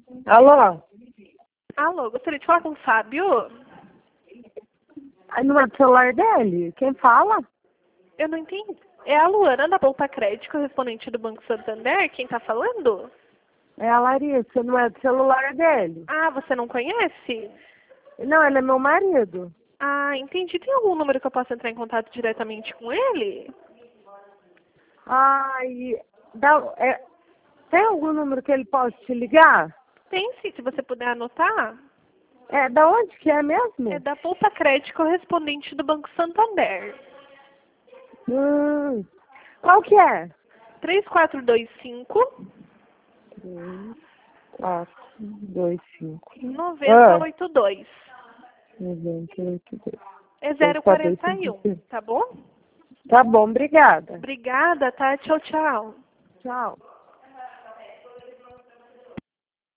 Alô? Alô, gostaria de falar com o Fábio? Não é do celular dele? Quem fala? Eu não entendi. É a Luana da Poupa Crédito, correspondente do Banco Santander? Quem tá falando? É a Larissa, não é do celular dele. Ah, você não conhece? Não, ele é meu marido. Ah, entendi. Tem algum número que eu possa entrar em contato diretamente com ele? Ai, tem algum número que ele possa te ligar? Tem sim, se você puder anotar. É, da onde que é mesmo? É da Poupa Crédito, correspondente do Banco Santander. Qual que é? 3425 4, 2, 5. 9082. 98, É 2, 041, tá bom? Tá bom, obrigada. Obrigada, tá? Tchau, tchau. Tchau.